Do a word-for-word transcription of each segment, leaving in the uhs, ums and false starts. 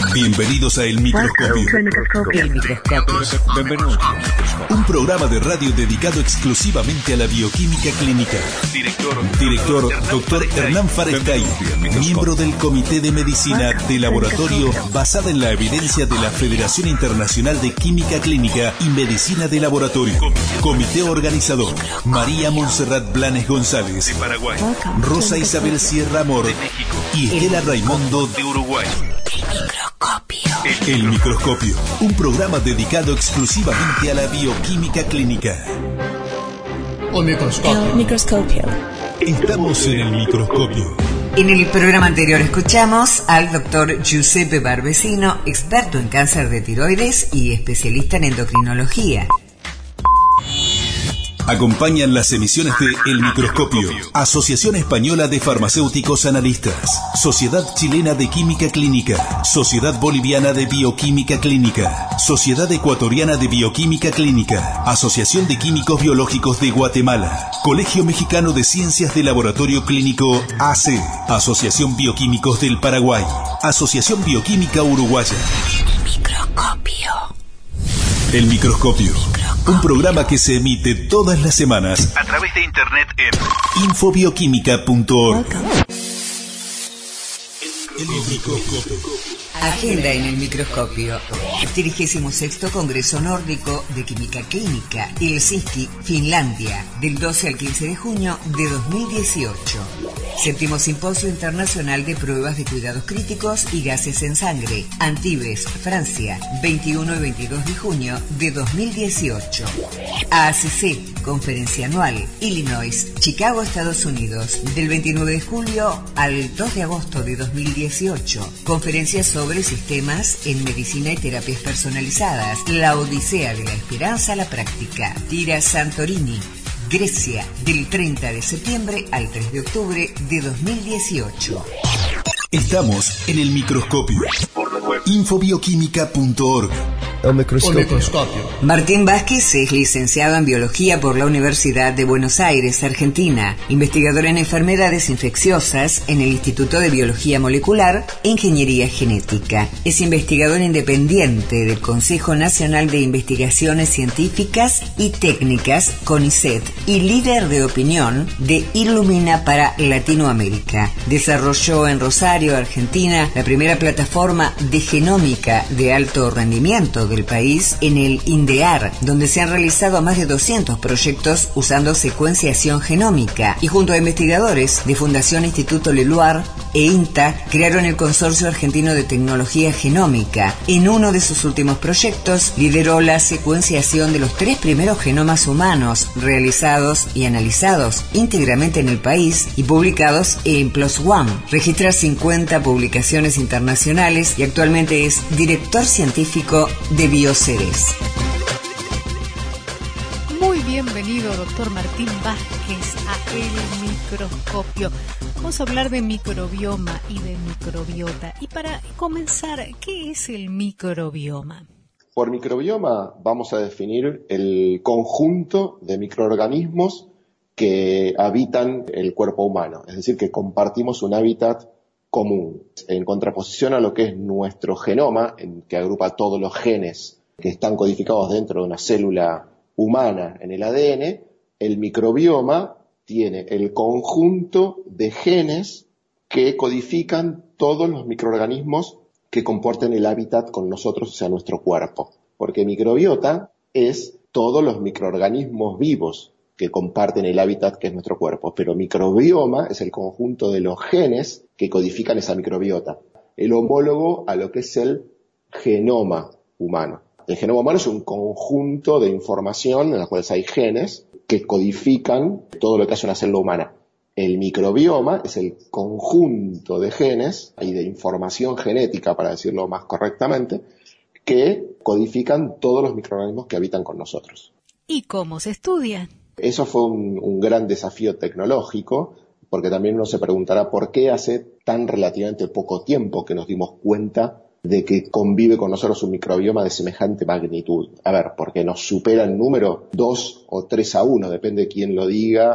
Bienvenidos a El Microscopio. El Microscopio. Bienvenidos. Un programa de radio dedicado exclusivamente a la bioquímica clínica. Director, Director doctor Hernán Farestay, miembro del Comité de Medicina de Laboratorio basada en la evidencia de la Federación Internacional de Química Clínica y Medicina de Laboratorio. Comité organizador: María Montserrat Blanes González, de Paraguay, Rosa Isabel Sierra Amor, de México, y Estela Raimundo, de Uruguay. El Microscopio, un programa dedicado exclusivamente a la bioquímica clínica. El microscopio. El Microscopio. Estamos en el Microscopio. En el programa anterior escuchamos al doctor Giuseppe Barbesino, experto en cáncer de tiroides y especialista en endocrinología. Acompañan las emisiones de El Microscopio, Asociación Española de Farmacéuticos Analistas, Sociedad Chilena de Química Clínica, Sociedad Boliviana de Bioquímica Clínica, Sociedad Ecuatoriana de Bioquímica Clínica, Asociación de Químicos Biológicos de Guatemala, Colegio Mexicano de Ciencias de Laboratorio Clínico A C, Asociación Bioquímicos del Paraguay, Asociación Bioquímica Uruguaya. El Microscopio. El Microscopio, un programa que se emite todas las semanas a través de internet en infobioquímica punto org. El Microscopio. Agenda en el Microscopio. trigésimo sexto Congreso Nórdico de Química Clínica, Helsinki, Finlandia, del doce al quince de junio de dos mil dieciocho. Séptimo Simposio Internacional de Pruebas de Cuidados Críticos y Gases en Sangre, Antibes, Francia, veintiuno y veintidós de junio de dos mil dieciocho. A C C, Conferencia Anual, Illinois, Chicago, Estados Unidos, del veintinueve de julio al dos de agosto de dos mil dieciocho. Conferencia sobre sistemas en medicina y terapias personalizadas, la Odisea de la Esperanza a la práctica. Tira Santorini, Grecia, del treinta de septiembre al tres de octubre de dos mil dieciocho. Estamos en el Microscopio. infobioquímica punto org. El microscopio. El microscopio. Martín Vázquez es licenciado en Biología por la Universidad de Buenos Aires, Argentina, investigador en enfermedades infecciosas en el Instituto de Biología Molecular e Ingeniería Genética. Es investigador independiente del Consejo Nacional de Investigaciones Científicas y Técnicas, CONICET, y líder de opinión de Illumina para Latinoamérica. Desarrolló en Rosario, Argentina, la primera plataforma de genómica de alto rendimiento del país en el INDEAR, donde se han realizado más de doscientos proyectos usando secuenciación genómica, y junto a investigadores de Fundación Instituto Leluar e INTA crearon el Consorcio Argentino de Tecnología Genómica. En uno de sus últimos proyectos lideró la secuenciación de los tres primeros genomas humanos realizados y analizados íntegramente en el país y publicados en PLOS ONE. Registra cincuenta publicaciones internacionales y actualmente es director científico de Bioceres. Muy bienvenido, doctor Martín Vázquez, a El Microscopio. Vamos a hablar de microbioma y de microbiota. Y para comenzar, ¿qué es el microbioma? Por microbioma vamos a definir el conjunto de microorganismos que habitan el cuerpo humano, es decir, que compartimos un hábitat común, en contraposición a lo que es nuestro genoma, en que agrupa todos los genes que están codificados dentro de una célula humana en el A D N. El microbioma tiene el conjunto de genes que codifican todos los microorganismos que comparten el hábitat con nosotros, o sea, nuestro cuerpo. Porque microbiota es todos los microorganismos vivos que comparten el hábitat que es nuestro cuerpo, pero microbioma es el conjunto de los genes que codifican esa microbiota, el homólogo a lo que es el genoma humano. El genoma humano es un conjunto de información en las cuales hay genes que codifican todo lo que hace una célula humana. El microbioma es el conjunto de genes y de información genética, para decirlo más correctamente, que codifican todos los microorganismos que habitan con nosotros. ¿Y cómo se estudia? Eso fue un, un gran desafío tecnológico, porque también uno se preguntará por qué hace tan relativamente poco tiempo que nos dimos cuenta de que convive con nosotros un microbioma de semejante magnitud. A ver, porque nos supera en número dos o tres a uno, depende de quién lo diga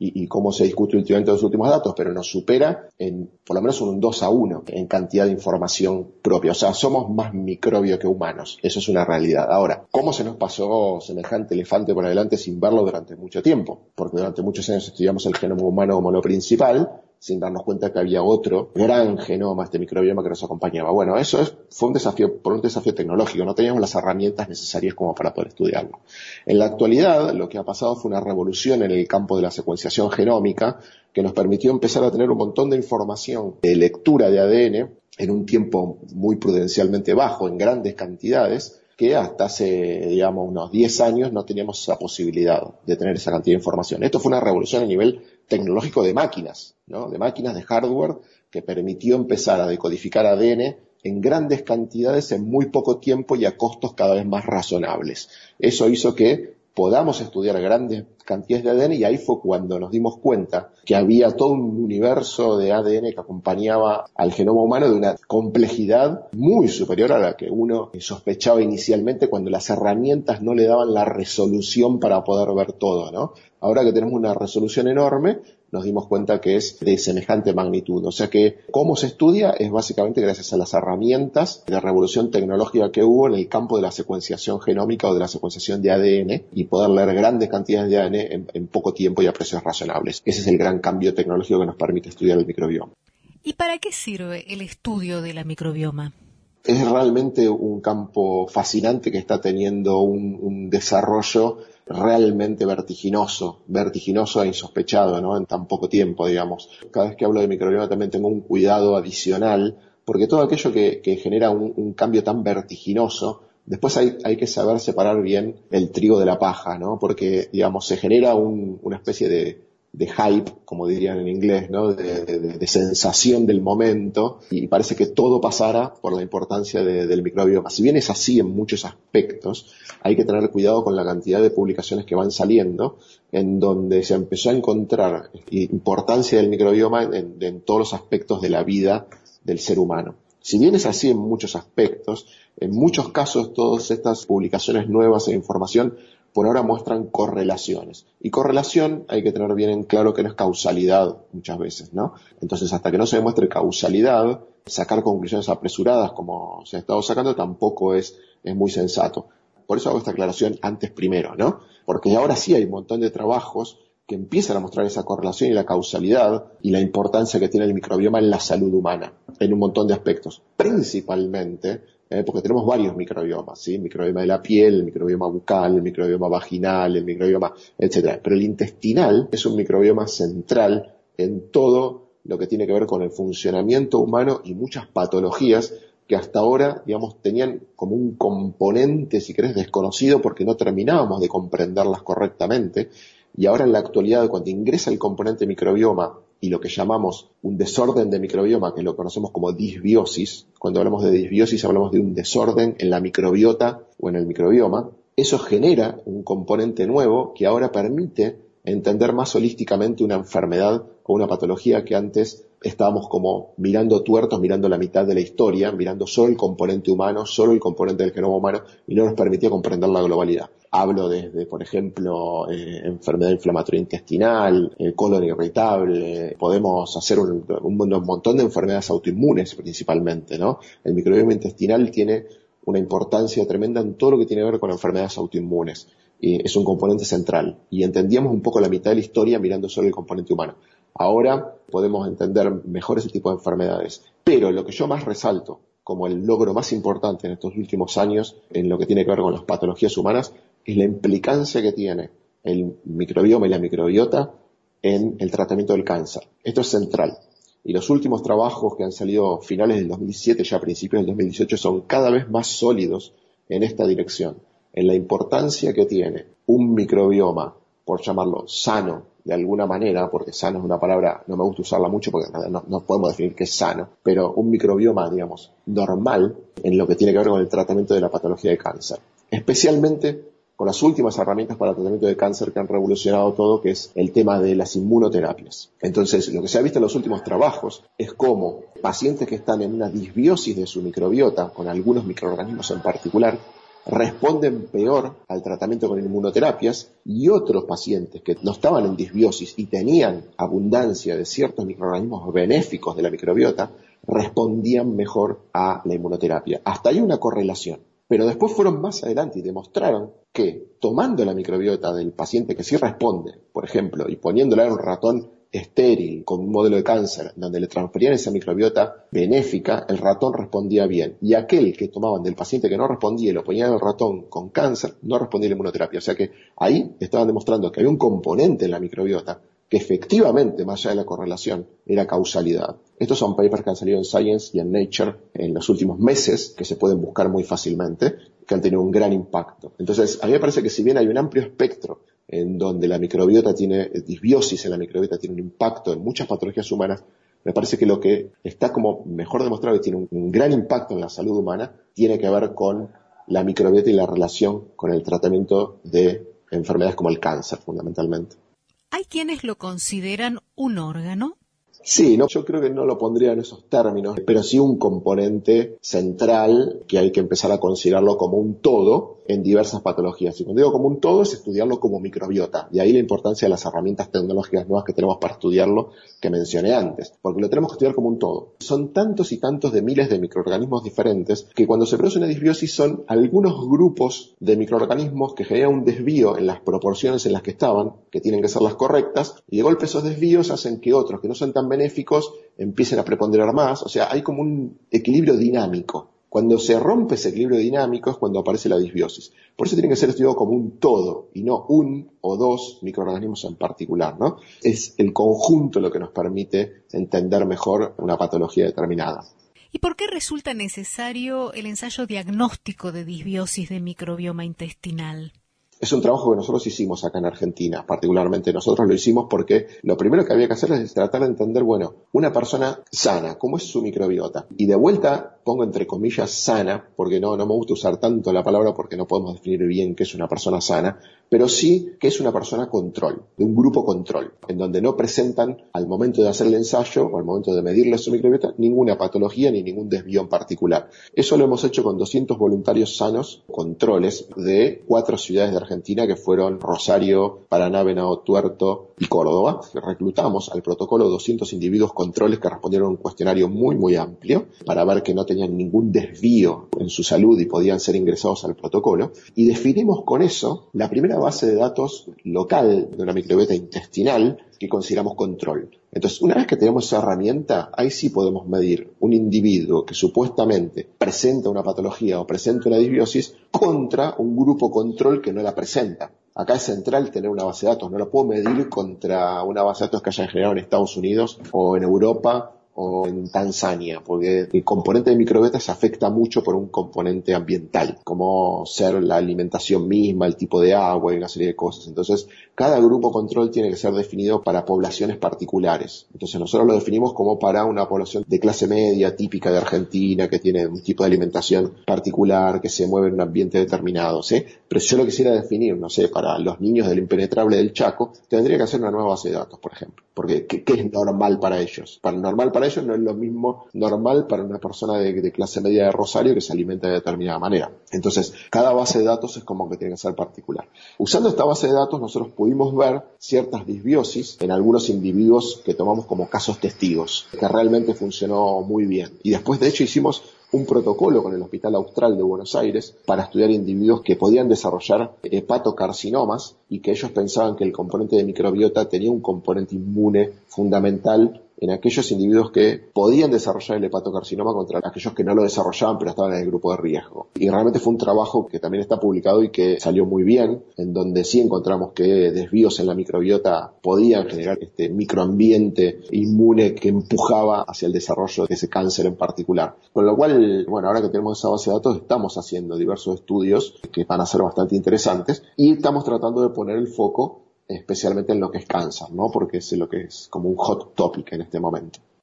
y, y cómo se discute últimamente los últimos datos, pero nos supera en por lo menos un dos a uno en cantidad de información propia. O sea, somos más microbio que humanos. Eso es una realidad. Ahora, ¿cómo se nos pasó semejante elefante por adelante sin verlo durante mucho tiempo? Porque durante muchos años estudiamos el genoma humano como lo principal, sin darnos cuenta que había otro gran genoma, este microbioma que nos acompañaba. Bueno, eso es, fue un desafío, por un desafío tecnológico, no teníamos las herramientas necesarias como para poder estudiarlo. En la actualidad, lo que ha pasado fue una revolución en el campo de la secuenciación genómica que nos permitió empezar a tener un montón de información de lectura de A D N en un tiempo muy prudencialmente bajo, en grandes cantidades, que hasta hace, digamos, unos diez años no teníamos esa posibilidad de tener esa cantidad de información. Esto fue una revolución a nivel tecnológico de máquinas, ¿no? De máquinas, de hardware, que permitió empezar a decodificar A D N en grandes cantidades en muy poco tiempo y a costos cada vez más razonables. Eso hizo que podamos estudiar grandes cantidades de A D N y ahí fue cuando nos dimos cuenta que había todo un universo de A D N que acompañaba al genoma humano de una complejidad muy superior a la que uno sospechaba inicialmente cuando las herramientas no le daban la resolución para poder ver todo, ¿no? Ahora que tenemos una resolución enorme, nos dimos cuenta que es de semejante magnitud. O sea que cómo se estudia es básicamente gracias a las herramientas de revolución tecnológica que hubo en el campo de la secuenciación genómica o de la secuenciación de A D N y poder leer grandes cantidades de A D N en, en poco tiempo y a precios razonables. Ese es el gran cambio tecnológico que nos permite estudiar el microbioma. ¿Y para qué sirve el estudio de la microbioma? Es realmente un campo fascinante que está teniendo un, un desarrollo realmente vertiginoso, vertiginoso e insospechado, ¿no? En tan poco tiempo, digamos. Cada vez que hablo de microbioma también tengo un cuidado adicional, porque todo aquello que, que genera un, un cambio tan vertiginoso, después hay, hay que saber separar bien el trigo de la paja, ¿no? Porque, digamos, se genera un, una especie de, de hype, como dirían en inglés, ¿no? De, de, de sensación del momento, y parece que todo pasara por la importancia de, del microbioma. Si bien es así en muchos aspectos, hay que tener cuidado con la cantidad de publicaciones que van saliendo, en donde se empezó a encontrar importancia del microbioma en, en todos los aspectos de la vida del ser humano. Si bien es así en muchos aspectos, en muchos casos todas estas publicaciones nuevas e información por ahora muestran correlaciones. Y correlación hay que tener bien en claro que no es causalidad muchas veces, ¿no? Entonces, hasta que no se demuestre causalidad, sacar conclusiones apresuradas como se ha estado sacando tampoco es, es muy sensato. Por eso hago esta aclaración antes primero, ¿no? Porque ahora sí hay un montón de trabajos que empiezan a mostrar esa correlación y la causalidad y la importancia que tiene el microbioma en la salud humana, en un montón de aspectos. Principalmente, eh, porque tenemos varios microbiomas, ¿sí? El microbioma de la piel, el microbioma bucal, el microbioma vaginal, el microbioma, etcétera. Pero el intestinal es un microbioma central en todo lo que tiene que ver con el funcionamiento humano y muchas patologías que hasta ahora, digamos, tenían como un componente, si querés, desconocido porque no terminábamos de comprenderlas correctamente. Y ahora en la actualidad, cuando ingresa el componente microbioma y lo que llamamos un desorden de microbioma, que lo conocemos como disbiosis, cuando hablamos de disbiosis hablamos de un desorden en la microbiota o en el microbioma, eso genera un componente nuevo que ahora permite entender más holísticamente una enfermedad o una patología que antes estábamos como mirando tuertos, mirando la mitad de la historia, mirando solo el componente humano, solo el componente del genoma humano, y no nos permitía comprender la globalidad. Hablo desde, por ejemplo, eh, enfermedad inflamatoria intestinal, eh, colon irritable, eh, podemos hacer un, un, un montón de enfermedades autoinmunes principalmente, ¿no? El microbioma intestinal tiene una importancia tremenda en todo lo que tiene que ver con enfermedades autoinmunes. Y es un componente central. Y entendíamos un poco la mitad de la historia mirando solo el componente humano. Ahora podemos entender mejor ese tipo de enfermedades. Pero lo que yo más resalto como el logro más importante en estos últimos años en lo que tiene que ver con las patologías humanas es la implicancia que tiene el microbioma y la microbiota en el tratamiento del cáncer. Esto es central. Y los últimos trabajos que han salido a finales del dos mil diecisiete, ya a principios del dos mil dieciocho, son cada vez más sólidos en esta dirección, en la importancia que tiene un microbioma, por llamarlo sano de alguna manera, porque sano es una palabra, no me gusta usarla mucho porque no, no podemos definir qué es sano, pero un microbioma, digamos, normal en lo que tiene que ver con el tratamiento de la patología de cáncer. Especialmente con las últimas herramientas para el tratamiento de cáncer que han revolucionado todo, que es el tema de las inmunoterapias. Entonces, lo que se ha visto en los últimos trabajos es cómo pacientes que están en una disbiosis de su microbiota, con algunos microorganismos en particular, responden peor al tratamiento con inmunoterapias, y otros pacientes que no estaban en disbiosis y tenían abundancia de ciertos microorganismos benéficos de la microbiota, respondían mejor a la inmunoterapia. Hasta ahí una correlación. Pero después fueron más adelante y demostraron que tomando la microbiota del paciente que sí responde, por ejemplo, y poniéndola en un ratón estéril con un modelo de cáncer donde le transferían esa microbiota benéfica, el ratón respondía bien. Y aquel que tomaban del paciente que no respondía y lo ponían al ratón con cáncer, no respondía a la inmunoterapia. O sea que ahí estaban demostrando que había un componente en la microbiota que efectivamente, más allá de la correlación, era causalidad. Estos son papers que han salido en Science y en Nature en los últimos meses, que se pueden buscar muy fácilmente, que han tenido un gran impacto. Entonces, a mí me parece que si bien hay un amplio espectro en donde la microbiota tiene, disbiosis en la microbiota tiene un impacto en muchas patologías humanas, me parece que lo que está como mejor demostrado y tiene un, un gran impacto en la salud humana, tiene que ver con la microbiota y la relación con el tratamiento de enfermedades como el cáncer, fundamentalmente. ¿Hay quienes lo consideran un órgano? Sí, no, yo creo que no lo pondría en esos términos, pero sí un componente central que hay que empezar a considerarlo como un todo en diversas patologías. Y cuando digo como un todo es estudiarlo como microbiota. Y ahí la importancia de las herramientas tecnológicas nuevas que tenemos para estudiarlo que mencioné antes, porque lo tenemos que estudiar como un todo. Son tantos y tantos de miles de microorganismos diferentes que cuando se produce una disbiosis son algunos grupos de microorganismos que generan un desvío en las proporciones en las que estaban, que tienen que ser las correctas, y de golpe esos desvíos hacen que otros que no son tan benéficos empiecen a preponderar más. O sea, hay como un equilibrio dinámico. Cuando se rompe ese equilibrio dinámico es cuando aparece la disbiosis. Por eso tiene que ser estudiado como un todo y no un o dos microorganismos en particular, ¿no? Es el conjunto lo que nos permite entender mejor una patología determinada. ¿Y por qué resulta necesario el ensayo diagnóstico de disbiosis de microbioma intestinal? Es un trabajo que nosotros hicimos acá en Argentina, particularmente nosotros lo hicimos porque lo primero que había que hacer es tratar de entender, bueno, una persona sana, ¿cómo es su microbiota? Y de vuelta pongo entre comillas sana, porque no, no me gusta usar tanto la palabra porque no podemos definir bien qué es una persona sana, pero sí que es una persona control, de un grupo control, en donde no presentan al momento de hacer el ensayo o al momento de medirle su microbiota ninguna patología ni ningún desvío en particular. Eso lo hemos hecho con doscientos voluntarios sanos, controles de cuatro ciudades de Argentina que fueron Rosario, Paraná, Venado Tuerto y Córdoba. Reclutamos al protocolo doscientos individuos controles que respondieron a un cuestionario muy muy amplio para ver que no tenían ningún desvío en su salud y podían ser ingresados al protocolo, y definimos con eso la primera base de datos local de una microbiota intestinal que consideramos control. Entonces, una vez que tenemos esa herramienta, ahí sí podemos medir un individuo que supuestamente presenta una patología o presenta una disbiosis contra un grupo control que no la presenta. Acá es central tener una base de datos, no la puedo medir contra una base de datos que hayan generado en Estados Unidos o en Europa o en Tanzania, porque el componente de microbiota se afecta mucho por un componente ambiental, como ser la alimentación misma, el tipo de agua y una serie de cosas. Entonces, cada grupo control tiene que ser definido para poblaciones particulares. Entonces, nosotros lo definimos como para una población de clase media, típica de Argentina, que tiene un tipo de alimentación particular, que se mueve en un ambiente determinado, ¿sí? Pero si yo lo quisiera definir, no sé, para los niños del impenetrable del Chaco, tendría que hacer una nueva base de datos, por ejemplo. Porque, ¿qué, qué es normal para ellos? Para normal para ellos no es lo mismo normal para una persona de, de clase media de Rosario que se alimenta de determinada manera. Entonces, cada base de datos es como que tiene que ser particular. Usando esta base de datos, nosotros pudimos ver ciertas disbiosis en algunos individuos que tomamos como casos testigos, que realmente funcionó muy bien. Y después, de hecho, hicimos un protocolo con el Hospital Austral de Buenos Aires para estudiar individuos que podían desarrollar hepatocarcinomas y que ellos pensaban que el componente de microbiota tenía un componente inmune fundamental en aquellos individuos que podían desarrollar el hepatocarcinoma contra aquellos que no lo desarrollaban pero estaban en el grupo de riesgo. Y realmente fue un trabajo que también está publicado y que salió muy bien, en donde sí encontramos que desvíos en la microbiota podían generar este microambiente inmune que empujaba hacia el desarrollo de ese cáncer en particular. Con lo cual, bueno, ahora que tenemos esa base de datos, estamos haciendo diversos estudios que van a ser bastante interesantes y estamos tratando de poner el foco especialmente en lo que es cáncer, ¿no? Porque es lo que es como un hot topic en este momento.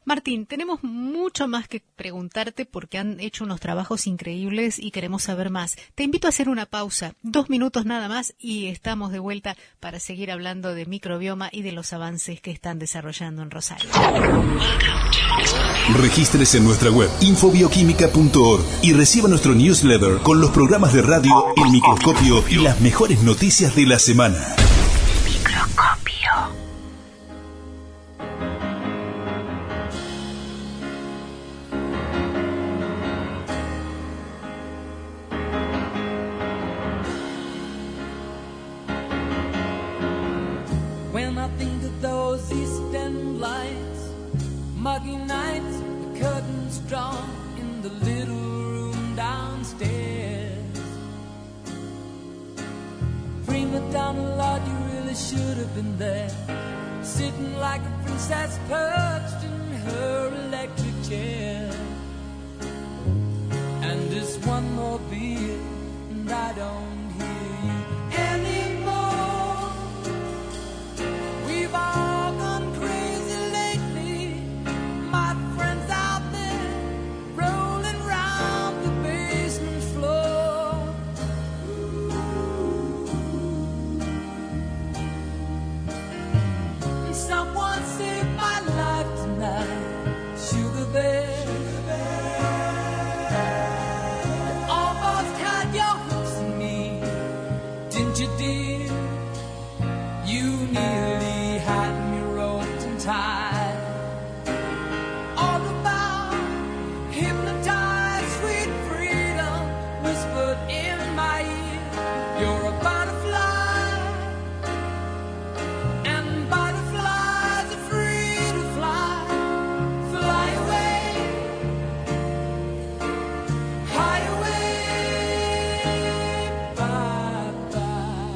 Martín, tenemos mucho más que preguntarte porque han hecho unos trabajos increíbles y queremos saber más. Te invito a hacer una pausa, dos minutos nada más, y estamos de vuelta para seguir hablando de microbioma y de los avances que están desarrollando en Rosario. Regístrese en nuestra web infobioquímica punto org y reciba nuestro newsletter con los programas de radio, el microscopio y las mejores noticias de la semana. Microscopio. When I think of those eastern lights, muggy nights, the curtains drawn in the little room downstairs. Prima donna, Lord, you really should have been there, sitting like a princess perched in her electric chair. And just one more beer, and I don't hear you anymore. We've all gone crazy lately, my friends out there rolling round the basement floor. And someone saved my life tonight, Sugar Bear. And almost had your hooks in me, didn't you, dear? You nearly had me roped and tied. All about hypnotized, sweet freedom whispered in my ear. You're a butterfly, and butterflies are free to fly. Fly away, high away, bye-bye.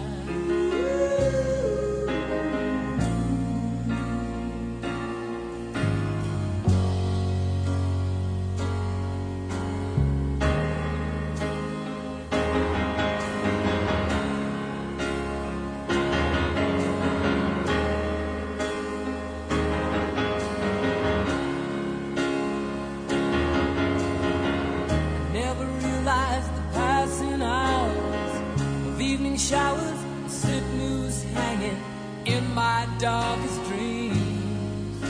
Never realized the passing hours of evening showers, slip news hanging in my darkest dreams.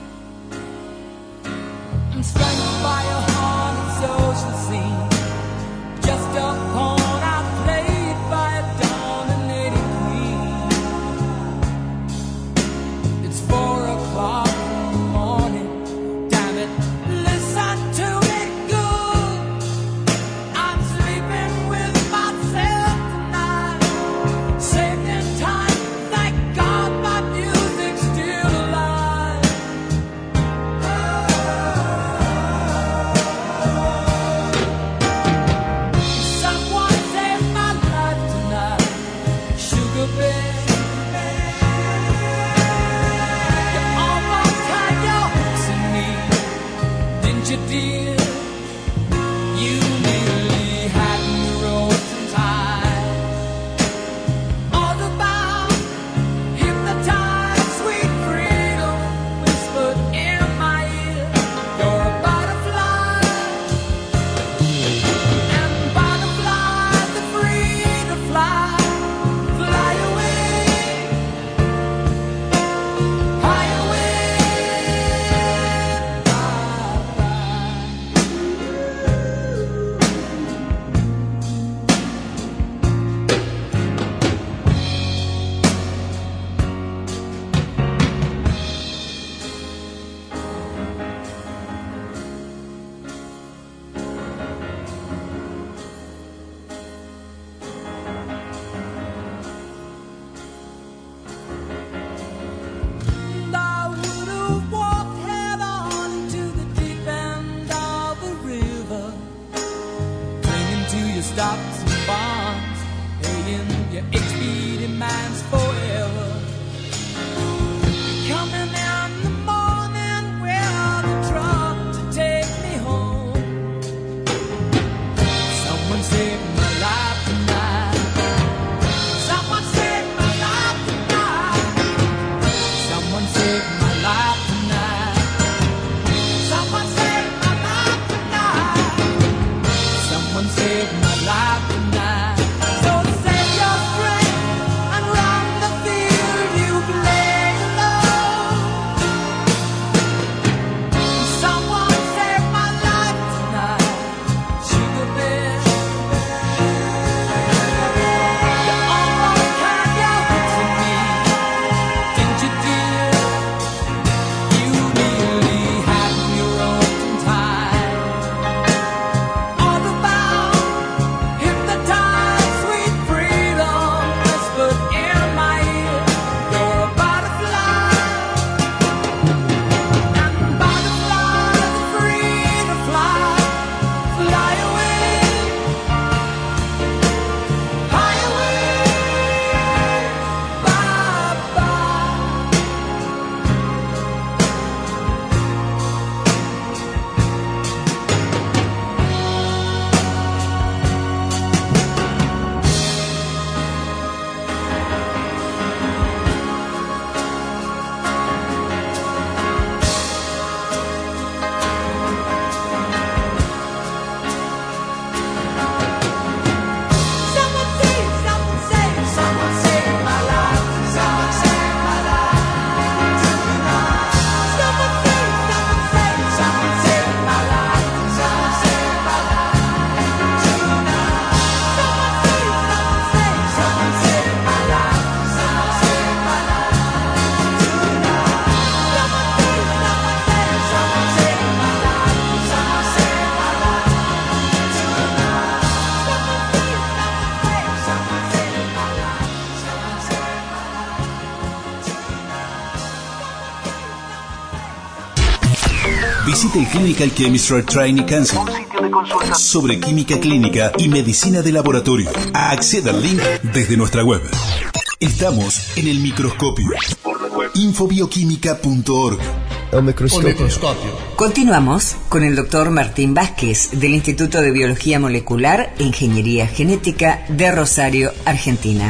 I'm strangled by a haunted social scene, just a pawn outplayed by a dominating queen. It's four o'clock in the morning, damn it, listen to me good. I'm sleeping with myself tonight, saved in time, thank God my music's still alive. Someone saved my life tonight, Sugar Bear. You almost had your hooks in me, didn't you, dear? You nearly had me roped and tied. All about hypnotized, sweet freedom whispered in my ear. You're a butterfly, and butterflies are free to fly. Fly away, high away, and I would have walked head on into the deep end of the river, clinging to your stocks and bonds, paying your H B demands forever. Coming in the morning with a truck to take me home. Someone saved my life tonight. Someone saved my life tonight. Someone saved my life tonight. Visite el Clinical Chemistry Training Council, un sitio de consulta sobre química clínica y medicina de laboratorio. Acceda al link desde nuestra web. Estamos en el microscopio. infobioquímica punto org. El microscopio. El microscopio. Continuamos con el doctor Martín Vázquez del Instituto de Biología Molecular e Ingeniería Genética de Rosario, Argentina.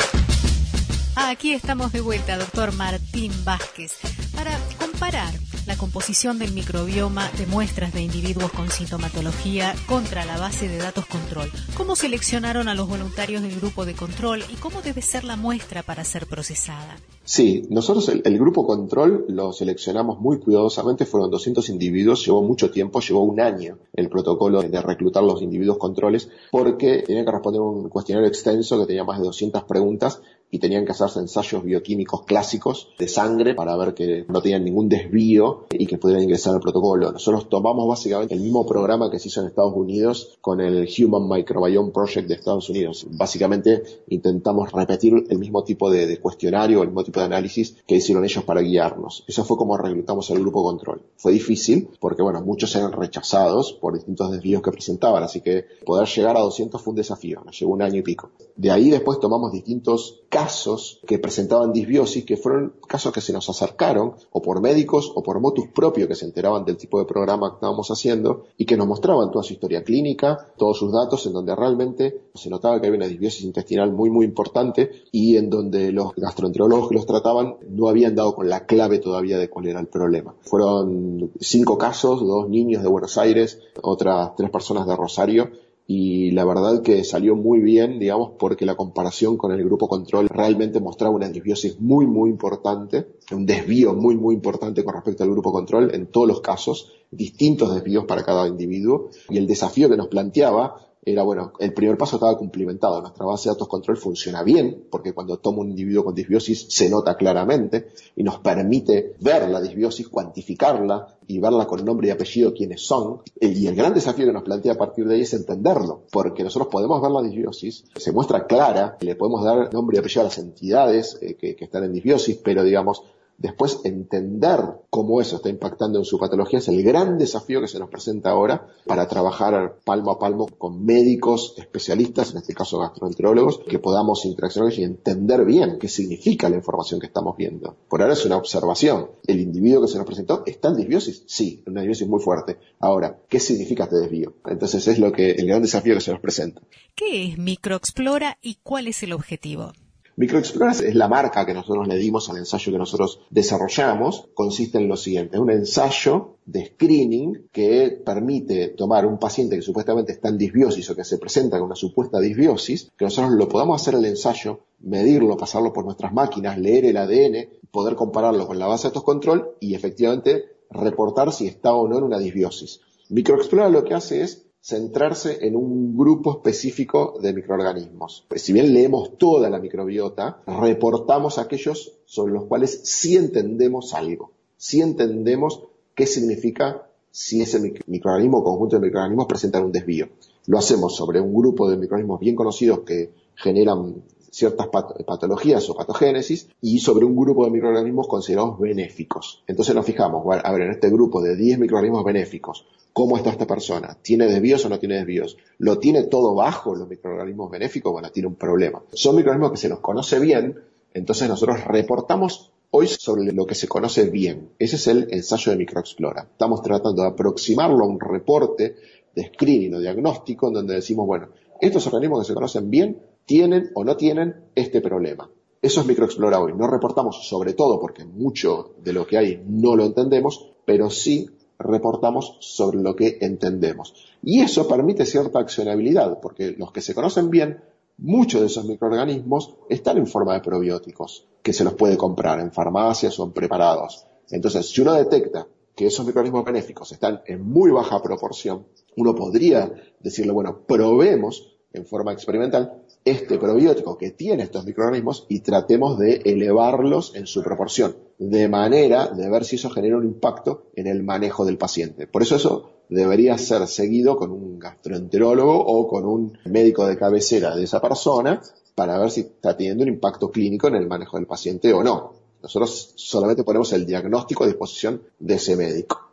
Aquí estamos de vuelta, doctor Martín Vázquez, para comparar la composición del microbioma de muestras de individuos con sintomatología contra la base de datos control. ¿Cómo seleccionaron a los voluntarios del grupo de control y cómo debe ser la muestra para ser procesada? Sí, nosotros el, el grupo control lo seleccionamos muy cuidadosamente, fueron doscientos individuos, llevó mucho tiempo, llevó un año el protocolo de reclutar los individuos controles, porque tenían que responder un cuestionario extenso que tenía más de doscientas preguntas y tenían que hacerse ensayos bioquímicos clásicos de sangre para ver que no tenían ningún desvío y que pudieran ingresar al protocolo. Nosotros tomamos básicamente el mismo programa que se hizo en Estados Unidos con el Human Microbiome Project de Estados Unidos. Básicamente intentamos repetir el mismo tipo de, de cuestionario, el mismo tipo de análisis que hicieron ellos para guiarnos. Eso fue como reclutamos al grupo control. Fue difícil porque, bueno, muchos eran rechazados por distintos desvíos que presentaban, así que poder llegar a doscientos fue un desafío, nos llevó un año y pico. De ahí después tomamos distintos casos que presentaban disbiosis, que fueron casos que se nos acercaron, o por médicos o por motus propio, que se enteraban del tipo de programa que estábamos haciendo y que nos mostraban toda su historia clínica, todos sus datos, en donde realmente se notaba que había una disbiosis intestinal muy muy importante y en donde los gastroenterólogos que los trataban no habían dado con la clave todavía de cuál era el problema. Fueron cinco casos, dos niños de Buenos Aires, otras tres personas de Rosario, y la verdad que salió muy bien, digamos, porque la comparación con el grupo control realmente mostraba una disbiosis muy, muy importante, un desvío muy, muy importante con respecto al grupo control en todos los casos, distintos desvíos para cada individuo, y el desafío que nos planteaba era, bueno, el primer paso estaba cumplimentado, nuestra base de datos control funciona bien, porque cuando toma un individuo con disbiosis se nota claramente y nos permite ver la disbiosis, cuantificarla y verla con nombre y apellido quiénes son. Y el gran desafío que nos plantea a partir de ahí es entenderlo, porque nosotros podemos ver la disbiosis, se muestra clara, le podemos dar nombre y apellido a las entidades eh, que, que están en disbiosis, pero digamos, después entender cómo eso está impactando en su patología es el gran desafío que se nos presenta ahora para trabajar palmo a palmo con médicos especialistas, en este caso gastroenterólogos, que podamos interaccionar y entender bien qué significa la información que estamos viendo. Por ahora es una observación. ¿El individuo que se nos presentó está en disbiosis? Sí, una disbiosis muy fuerte. Ahora, ¿qué significa este desvío? Entonces es lo que el gran desafío que se nos presenta. ¿Qué es Microexplora y cuál es el objetivo? Microexplora es la marca que nosotros le dimos al ensayo que nosotros desarrollamos. Consiste en lo siguiente, es un ensayo de screening que permite tomar un paciente que supuestamente está en disbiosis o que se presenta con una supuesta disbiosis, que nosotros lo podamos hacer el ensayo, medirlo, pasarlo por nuestras máquinas, leer el A D N, poder compararlo con la base de datos control y efectivamente reportar si está o no en una disbiosis. Microexplora lo que hace es centrarse en un grupo específico de microorganismos. Pues si bien leemos toda la microbiota, reportamos aquellos sobre los cuales sí entendemos algo, sí entendemos qué significa si ese microorganismo o conjunto de microorganismos presentan un desvío. Lo hacemos sobre un grupo de microorganismos bien conocidos que generan ciertas pat- patologías o patogénesis y sobre un grupo de microorganismos considerados benéficos. Entonces nos fijamos, bueno, a ver, en este grupo de diez microorganismos benéficos, ¿cómo está esta persona? ¿Tiene desvíos o no tiene desvíos? ¿Lo tiene todo bajo los microorganismos benéficos? Bueno, tiene un problema. Son microorganismos que se los conoce bien, entonces nosotros reportamos hoy sobre lo que se conoce bien. Ese es el ensayo de Microexplora. Estamos tratando de aproximarlo a un reporte de screening o diagnóstico en donde decimos, bueno, estos organismos que se conocen bien tienen o no tienen este problema. Eso es Microexplora hoy. No reportamos sobre todo porque mucho de lo que hay no lo entendemos, pero sí reportamos sobre lo que entendemos. Y eso permite cierta accionabilidad, porque los que se conocen bien, muchos de esos microorganismos están en forma de probióticos, que se los puede comprar en farmacias o en preparados. Entonces, si uno detecta que esos microorganismos benéficos están en muy baja proporción, uno podría decirle, bueno, probemos en forma experimental este probiótico que tiene estos microorganismos y tratemos de elevarlos en su proporción, de manera de ver si eso genera un impacto en el manejo del paciente. Por eso eso debería ser seguido con un gastroenterólogo o con un médico de cabecera de esa persona para ver si está teniendo un impacto clínico en el manejo del paciente o no. Nosotros solamente ponemos el diagnóstico a disposición de ese médico.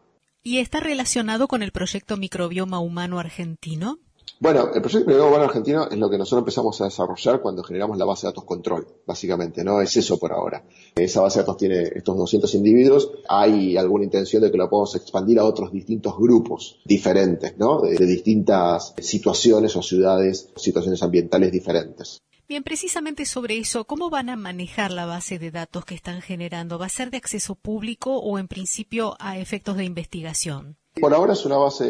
¿Y está relacionado con el proyecto Microbioma Humano Argentino? Bueno, el proyecto Microbioma Humano Argentino es lo que nosotros empezamos a desarrollar cuando generamos la base de datos control, básicamente, ¿no? Es eso por ahora. Esa base de datos tiene estos doscientos individuos. Hay alguna intención de que lo podamos expandir a otros distintos grupos diferentes, ¿no? De, de distintas situaciones o ciudades, situaciones ambientales diferentes. Bien, precisamente sobre eso, ¿cómo van a manejar la base de datos que están generando? ¿Va a ser de acceso público o en principio a efectos de investigación? Por ahora es una base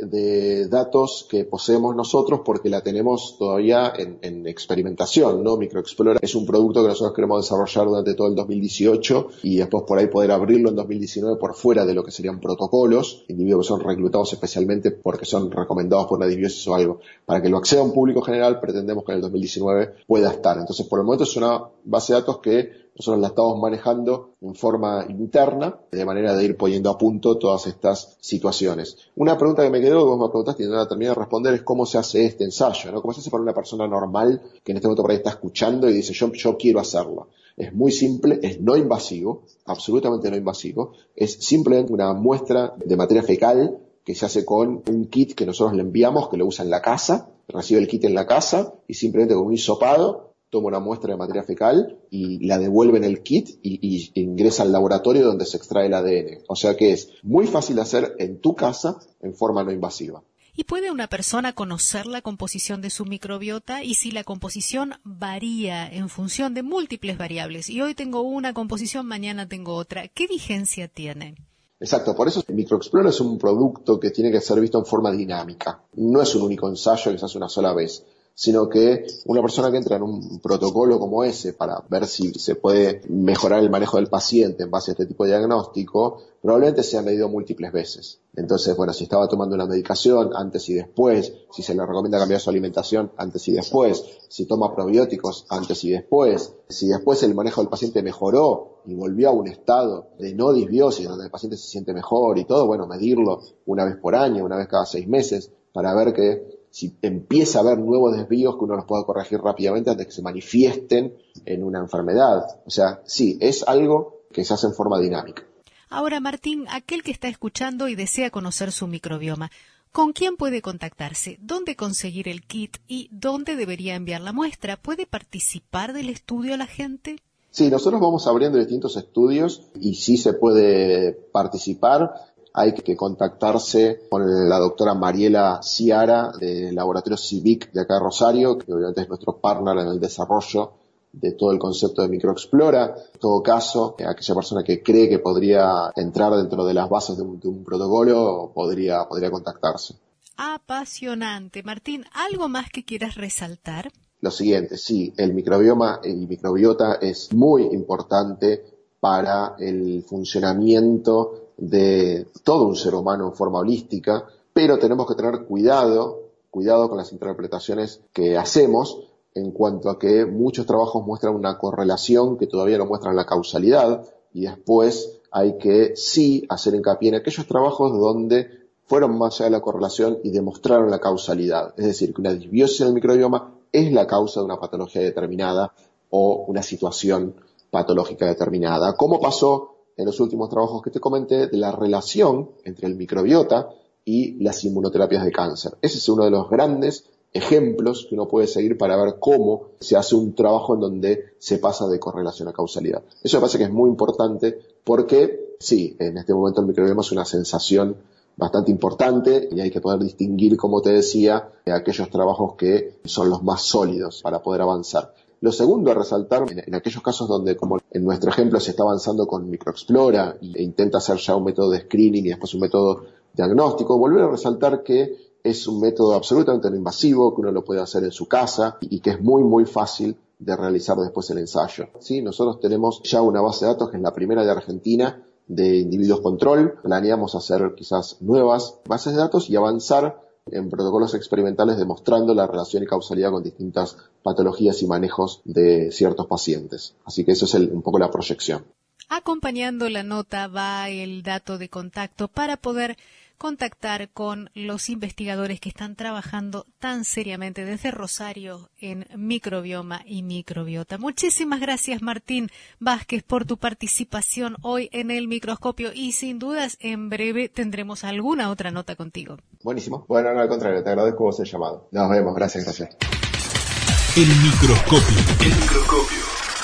de datos que poseemos nosotros porque la tenemos todavía en, en experimentación, ¿no? MicroExplorer es un producto que nosotros queremos desarrollar durante todo el dos mil dieciocho y después por ahí poder abrirlo en dos mil diecinueve por fuera de lo que serían protocolos, individuos que son reclutados especialmente porque son recomendados por la disbiosis o algo. Para que lo acceda a un público general pretendemos que en el dos mil diecinueve pueda estar. Entonces por el momento es una base de datos que nosotros la estamos manejando en forma interna, de manera de ir poniendo a punto todas estas situaciones. Una pregunta que me quedó, que vos me preguntaste y no la terminé de responder, es cómo se hace este ensayo, ¿no? ¿Cómo se hace para una persona normal que en este momento por ahí está escuchando y dice, yo, yo quiero hacerlo? Es muy simple, es no invasivo, absolutamente no invasivo, es simplemente una muestra de materia fecal que se hace con un kit que nosotros le enviamos, que lo usa en la casa, recibe el kit en la casa y simplemente con un hisopado toma una muestra de materia fecal y la devuelve en el kit y, y ingresa al laboratorio donde se extrae el A D N. O sea que es muy fácil de hacer en tu casa en forma no invasiva. ¿Y puede una persona conocer la composición de su microbiota? Y si la composición varía en función de múltiples variables, y hoy tengo una composición, mañana tengo otra, ¿qué vigencia tiene? Exacto, por eso el MicroExplorer es un producto que tiene que ser visto en forma dinámica. No es un único ensayo que se hace una sola vez, sino que una persona que entra en un protocolo como ese para ver si se puede mejorar el manejo del paciente en base a este tipo de diagnóstico, probablemente se ha medido múltiples veces. Entonces, bueno, si estaba tomando una medicación antes y después, si se le recomienda cambiar su alimentación antes y después, si toma probióticos antes y después, si después el manejo del paciente mejoró y volvió a un estado de no disbiosis donde el paciente se siente mejor y todo, bueno, medirlo una vez por año, una vez cada seis meses, para ver que si empieza a haber nuevos desvíos que uno los pueda corregir rápidamente antes de que se manifiesten en una enfermedad. O sea, sí, es algo que se hace en forma dinámica. Ahora, Martín, aquel que está escuchando y desea conocer su microbioma, ¿con quién puede contactarse? ¿Dónde conseguir el kit? ¿Y dónde debería enviar la muestra? ¿Puede participar del estudio la gente? Sí, nosotros vamos abriendo distintos estudios y sí se puede participar. Hay que contactarse con la doctora Mariela Ciara del laboratorio CIVIC de acá de Rosario, que obviamente es nuestro partner en el desarrollo de todo el concepto de MicroExplorer. En todo caso, aquella persona que cree que podría entrar dentro de las bases de un, de un protocolo podría, podría contactarse. Apasionante. Martín, ¿algo más que quieras resaltar? Lo siguiente, sí, el microbioma y microbiota es muy importante para el funcionamiento de todo un ser humano en forma holística, pero tenemos que tener cuidado, cuidado con las interpretaciones que hacemos en cuanto a que muchos trabajos muestran una correlación que todavía no muestran la causalidad y después hay que sí hacer hincapié en aquellos trabajos donde fueron más allá de la correlación y demostraron la causalidad. Es decir, que una disbiosis en el microbioma es la causa de una patología determinada o una situación patológica determinada. ¿Cómo pasó en los últimos trabajos que te comenté de la relación entre el microbiota y las inmunoterapias de cáncer? Ese es uno de los grandes ejemplos que uno puede seguir para ver cómo se hace un trabajo en donde se pasa de correlación a causalidad. Eso me parece que es muy importante porque, sí, en este momento el microbioma es una sensación bastante importante y hay que poder distinguir, como te decía, aquellos trabajos que son los más sólidos para poder avanzar. Lo segundo a resaltar, en, en aquellos casos donde, como en nuestro ejemplo, se está avanzando con MicroExplorer e intenta hacer ya un método de screening y después un método diagnóstico, volver a resaltar que es un método absolutamente no invasivo, que uno lo puede hacer en su casa y, y que es muy, muy fácil de realizar después el ensayo. ¿Sí? Nosotros tenemos ya una base de datos que es la primera de Argentina de individuos control. Planeamos hacer quizás nuevas bases de datos y avanzar en protocolos experimentales demostrando la relación y causalidad con distintas patologías y manejos de ciertos pacientes. Así que eso es el, un poco la proyección. Acompañando la nota va el dato de contacto para poder contactar con los investigadores que están trabajando tan seriamente desde Rosario en microbioma y microbiota. Muchísimas gracias, Martín Vázquez, por tu participación hoy en El Microscopio y sin dudas en breve tendremos alguna otra nota contigo. Buenísimo. Bueno, no, al contrario, te agradezco vos el llamado. Nos vemos, gracias, gracias. El microscopio. El microscopio.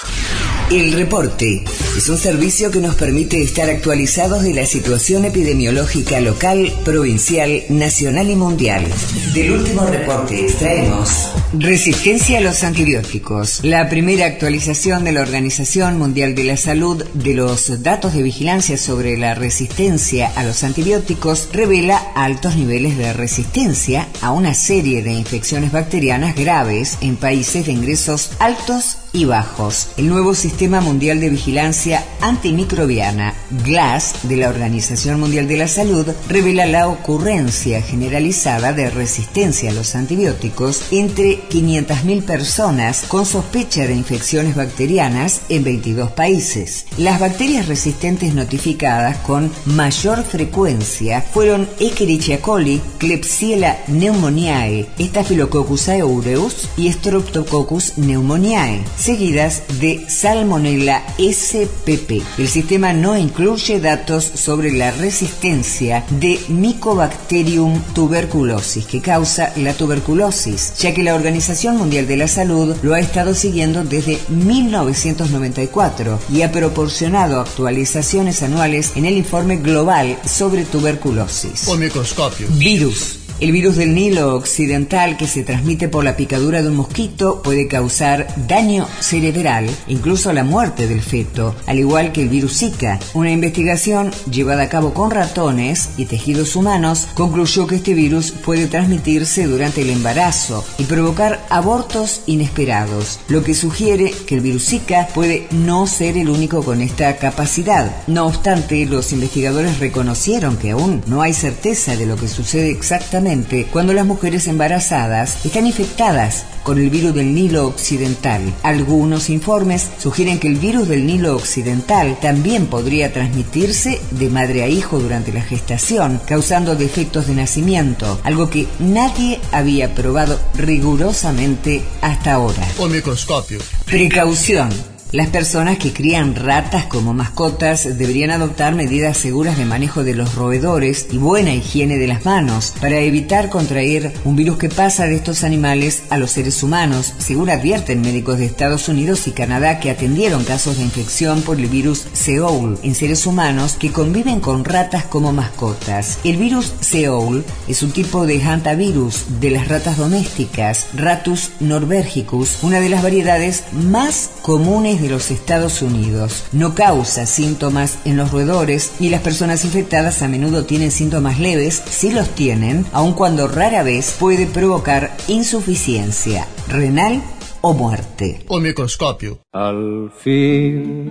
El reporte es un servicio que nos permite estar actualizados de la situación epidemiológica local, provincial, nacional y mundial. Del último reporte extraemos: resistencia a los antibióticos. La primera actualización de la Organización Mundial de la Salud de los datos de vigilancia sobre la resistencia a los antibióticos revela altos niveles de resistencia a una serie de infecciones bacterianas graves en países de ingresos altos y bajos. El nuevo Sistema Mundial de Vigilancia Antimicrobiana, GLASS, de la Organización Mundial de la Salud, revela la ocurrencia generalizada de resistencia a los antibióticos entre quinientas mil personas con sospecha de infecciones bacterianas en veintidós países. Las bacterias resistentes notificadas con mayor frecuencia fueron Escherichia coli, Klebsiella pneumoniae, Staphylococcus aureus y Streptococcus pneumoniae, seguidas de Salmonella S P P. El sistema no incluye datos sobre la resistencia de Mycobacterium tuberculosis, que causa la tuberculosis, ya que la Organización Mundial de la Salud lo ha estado siguiendo desde mil novecientos noventa y cuatro y ha proporcionado actualizaciones anuales en el informe global sobre tuberculosis. O microscopio. Virus. El virus del Nilo Occidental, que se transmite por la picadura de un mosquito, puede causar daño cerebral, incluso la muerte del feto, al igual que el virus Zika. Una investigación llevada a cabo con ratones y tejidos humanos concluyó que este virus puede transmitirse durante el embarazo y provocar abortos inesperados, lo que sugiere que el virus Zika puede no ser el único con esta capacidad. No obstante, los investigadores reconocieron que aún no hay certeza de lo que sucede exactamente cuando las mujeres embarazadas están infectadas con el virus del Nilo Occidental. Algunos informes sugieren que el virus del Nilo Occidental también podría transmitirse de madre a hijo durante la gestación, causando defectos de nacimiento, algo que nadie había probado rigurosamente hasta ahora. O microscopio. Precaución. Las personas que crían ratas como mascotas deberían adoptar medidas seguras de manejo de los roedores y buena higiene de las manos para evitar contraer un virus que pasa de estos animales a los seres humanos, según advierten médicos de Estados Unidos y Canadá que atendieron casos de infección por el virus Seoul en seres humanos que conviven con ratas como mascotas. El virus Seoul es un tipo de hantavirus de las ratas domésticas, Ratus norbergicus, una de las variedades más comunes de los Estados Unidos. No causa síntomas en los roedores y las personas infectadas a menudo tienen síntomas leves, si los tienen, aun cuando rara vez puede provocar insuficiencia renal o muerte. O microscopio. Al fin,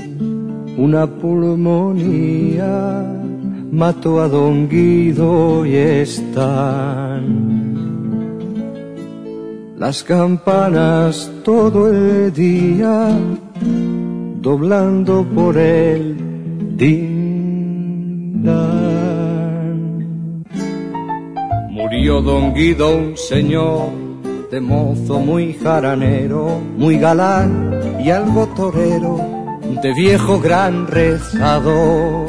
una pulmonía mató a Don Guido y están las campanas todo el día doblando por el dindán. Murió Don Guido, un señor de mozo muy jaranero, muy galán y algo torero, de viejo gran rezador.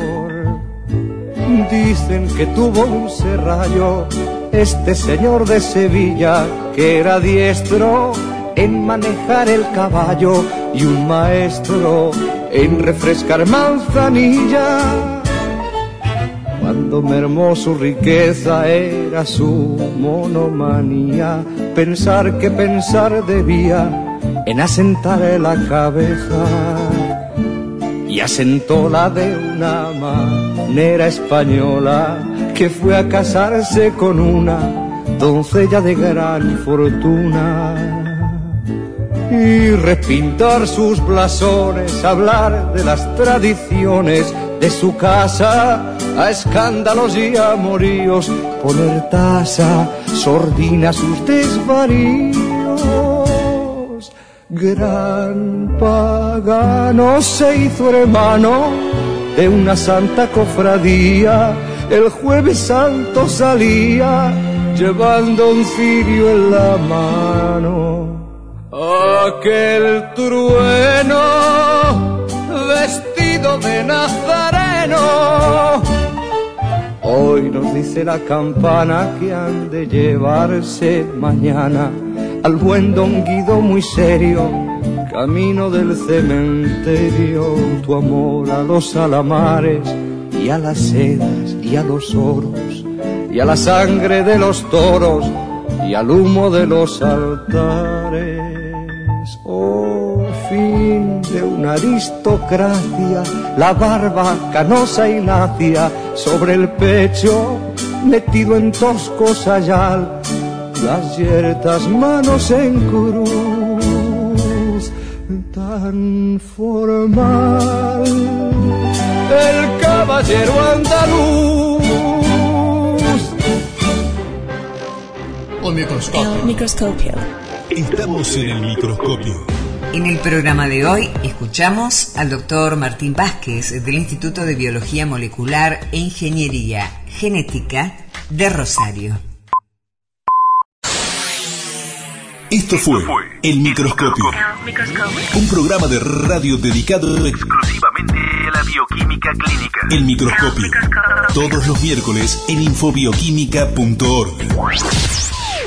Dicen que tuvo un serrallo este señor de Sevilla, que era diestro en manejar el caballo y un maestro en refrescar manzanilla. Cuando mermó su riqueza era su monomanía, pensar que pensar debía en asentar la cabeza, y asentóla de una manera española, que fue a casarse con una doncella de gran fortuna. Y repintar sus blasones, hablar de las tradiciones de su casa, a escándalos y amoríos, poner tasa sordina a sus desvaríos. Gran pagano se hizo hermano de una santa cofradía, el jueves santo salía llevando un cirio en la mano. Aquel trueno vestido de nazareno, hoy nos dice la campana que han de llevarse mañana al buen Don Guido muy serio, camino del cementerio. Tu amor a los alamares y a las sedas y a los oros y a la sangre de los toros y al humo de los altares. Oh, fin de una aristocracia, la barba canosa y lacia sobre el pecho, metido en tosco sayal, las yertas manos en cruz, tan formal, el caballero andaluz. Un microscopio. El microscopio. Estamos en el microscopio. En el programa de hoy escuchamos al doctor Martín Vázquez del Instituto de Biología Molecular e Ingeniería Genética de Rosario. Esto fue El Microscopio, un programa de radio dedicado exclusivamente a la bioquímica clínica. El Microscopio, todos los miércoles en infobioquímica punto org.